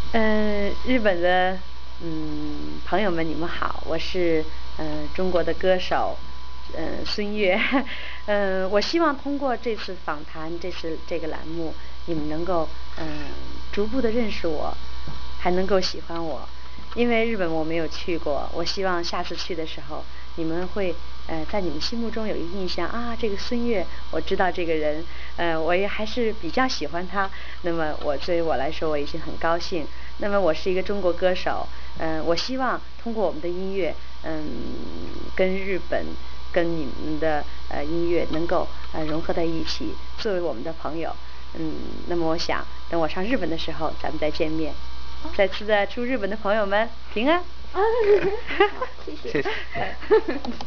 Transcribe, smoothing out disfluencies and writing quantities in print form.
日本的朋友们，你们好，我是中国的歌手孙悦。我希望通过这次访谈，这个栏目，你们能够逐步的认识我，还能够喜欢我。因为日本我没有去过，我希望下次去的时候，你们会在你们心目中有一个印象啊，这个孙悦，我知道这个人，我也还是比较喜欢他。那么对于我来说，我已经很高兴。那么我是一个中国歌手，我希望通过我们的音乐，跟日本、跟你们的音乐能够融合在一起，作为我们的朋友。那么我想等我上日本的时候，咱们再见面。再次的祝日本的朋友们平安。 好，谢谢。